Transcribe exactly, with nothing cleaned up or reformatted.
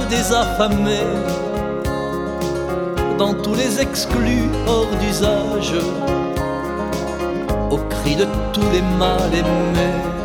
des affamés, dans tous les exclus hors d'usage, au cri de tous les mal aimés.